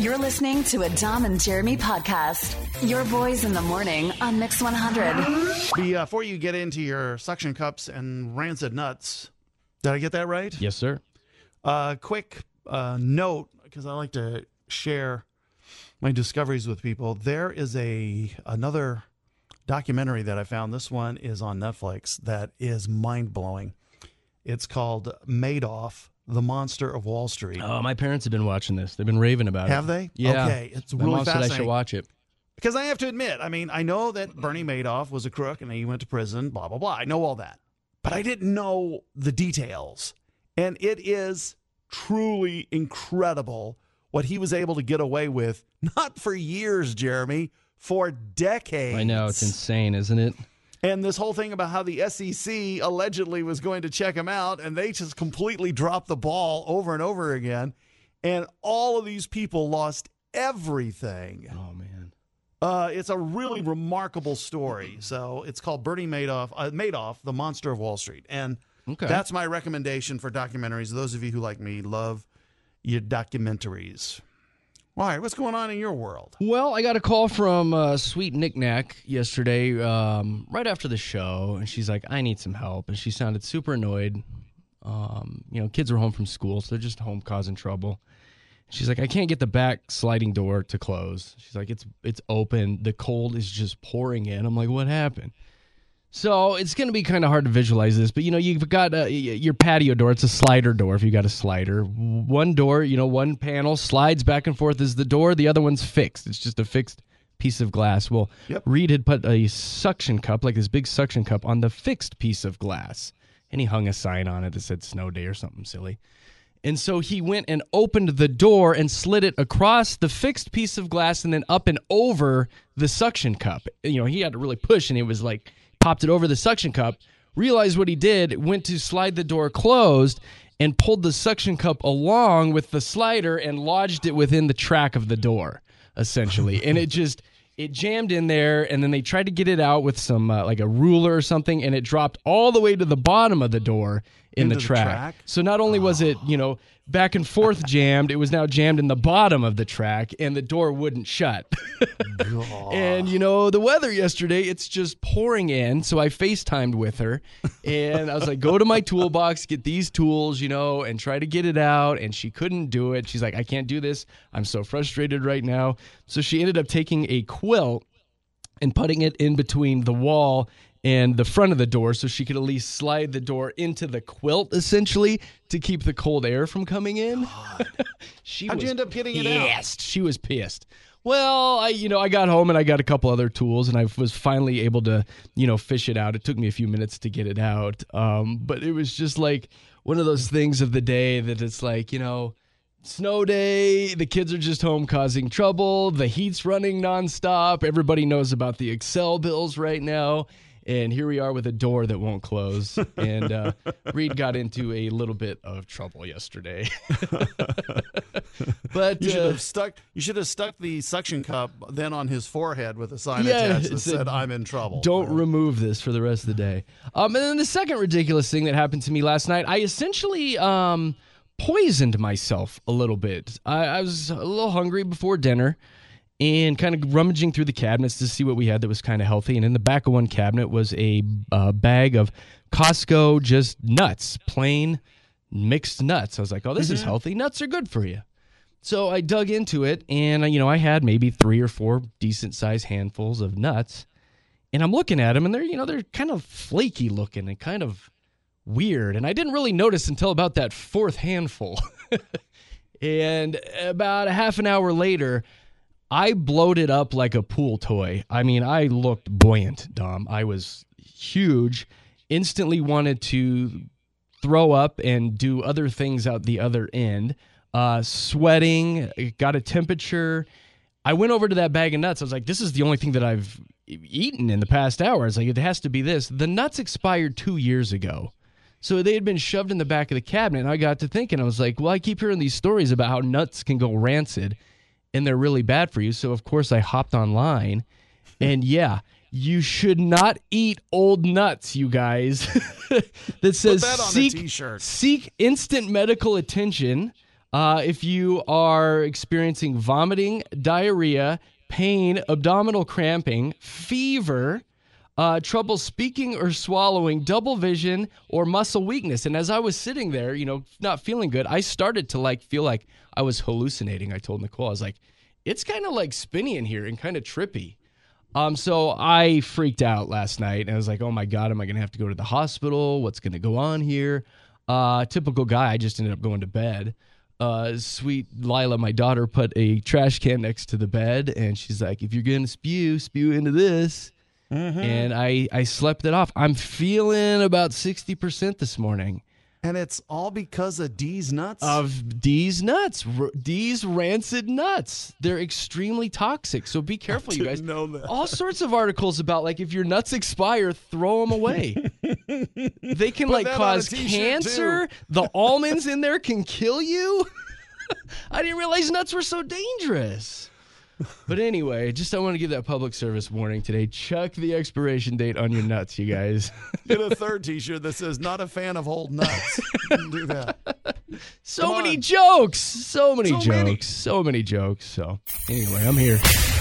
You're listening to a Dom and Jeremy podcast. Your boys in the morning on Mix 100. Before you get into your suction cups and rancid nuts, did I get that right? Yes, sir. Quick note, because I like to share my discoveries with people. There is another documentary that I found. This one is on Netflix that is mind-blowing. It's called Madoff, the Monster of Wall Street. Oh, my parents have been watching this. They've been raving about it. Have they? Yeah. Okay, it's My really mom said fascinating. I should watch it. Because I have to admit, I know that Bernie Madoff was a crook and he went to prison, blah, blah, blah. I know all that. But I didn't know the details. And it is truly incredible what he was able to get away with, not for years, Jeremy, for decades. I know. It's insane, isn't it? And this whole thing about how the SEC allegedly was going to check him out, and they just completely dropped the ball over and over again. And all of these people lost everything. Oh, man. It's a really remarkable story. So it's called Bernie Madoff, the Monster of Wall Street. And that's my recommendation for documentaries. Those of you who, like me, love your documentaries. All right, what's going on in your world? Well, I got a call from Sweet Knick Knack yesterday right after the show, and she's like, I need some help. And she sounded super annoyed. Kids are home from school, so they're just home causing trouble. She's like, I can't get the back sliding door to close. She's like, it's open. The cold is just pouring in. I'm like, what happened? So it's going to be kind of hard to visualize this, but, you've got your patio door. It's a slider door if you got a slider. One door, one panel slides back and forth as the door. The other one's fixed. It's just a fixed piece of glass. Well, Reed had put a suction cup, like this big suction cup, on the fixed piece of glass, and he hung a sign on it that said snow day or something silly. And so he went and opened the door and slid it across the fixed piece of glass and then up and over the suction cup. He had to really push, and it was like, popped it over the suction cup, realized what he did, went to slide the door closed, and pulled the suction cup along with the slider and lodged it within the track of the door, essentially. And it jammed in there, and then they tried to get it out with some, like a ruler or something, and it dropped all the way to the bottom of the door in the track. So not only was it, back and forth jammed, it was now jammed in the bottom of the track, and the door wouldn't shut. And, the weather yesterday, it's just pouring in, so I FaceTimed with her, and I was like, go to my toolbox, get these tools, and try to get it out, and she couldn't do it. She's like, I can't do this. I'm so frustrated right now. So she ended up taking a quilt and putting it in between the wall and the front of the door so she could at least slide the door into the quilt, essentially, to keep the cold air from coming in. How'd you end up getting it out? Pissed. She was pissed. Well, I got home and I got a couple other tools, and I was finally able to, fish it out. It took me a few minutes to get it out. But it was just like one of those things of the day that it's like, snow day, the kids are just home causing trouble, the heat's running nonstop, everybody knows about the Excel bills right now. And here we are with a door that won't close. And Reed got into a little bit of trouble yesterday. But you should have stuck the suction cup then on his forehead with a sign attached that said, I'm in trouble. Don't remove this for the rest of the day. And then the second ridiculous thing that happened to me last night, I essentially poisoned myself a little bit. I was a little hungry before dinner, and kind of rummaging through the cabinets to see what we had that was kind of healthy. And in the back of one cabinet was a bag of Costco just nuts, plain mixed nuts. I was like, oh, this is healthy. Nuts are good for you. So I dug into it, and I had maybe 3 or 4 decent-sized handfuls of nuts. And I'm looking at them, and they're kind of flaky looking and kind of weird. And I didn't really notice until about that 4th handful. And about a half an hour later, I bloated up like a pool toy. I mean, I looked buoyant, Dom. I was huge, instantly wanted to throw up and do other things out the other end, sweating, got a temperature. I went over to that bag of nuts. I was like, this is the only thing that I've eaten in the past hour. I was like, it has to be this. The nuts expired 2 years ago. So they had been shoved in the back of the cabinet, and I got to thinking, I was like, well, I keep hearing these stories about how nuts can go rancid, and they're really bad for you. So, of course, I hopped online, and yeah, you should not eat old nuts, you guys. That says, Put that on a t-shirt. Seek instant medical attention. If you are experiencing vomiting, diarrhea, pain, abdominal cramping, fever, trouble speaking or swallowing, double vision, or muscle weakness. And as I was sitting there, not feeling good, I started to feel like I was hallucinating. I told Nicole, I was like, it's kind of like spinny in here and kind of trippy. So I freaked out last night and I was like, oh my God, am I going to have to go to the hospital? What's going to go on here? Typical guy. I just ended up going to bed. Sweet Lila, my daughter, put a trash can next to the bed and she's like, if you're going to spew into this. Mm-hmm. And I slept it off. I'm feeling about 60% this morning. And it's all because of D's nuts? Of D's nuts. D's rancid nuts. They're extremely toxic. So be careful, you guys. Know that. All sorts of articles about if your nuts expire, throw them away. They can cause cancer. The almonds in there can kill you. I didn't realize nuts were so dangerous. But anyway, I want to give that public service warning today. Check the expiration date on your nuts, you guys. Get a third t-shirt that says, not a fan of old nuts. Do that. So many jokes. So many jokes. So anyway, I'm here.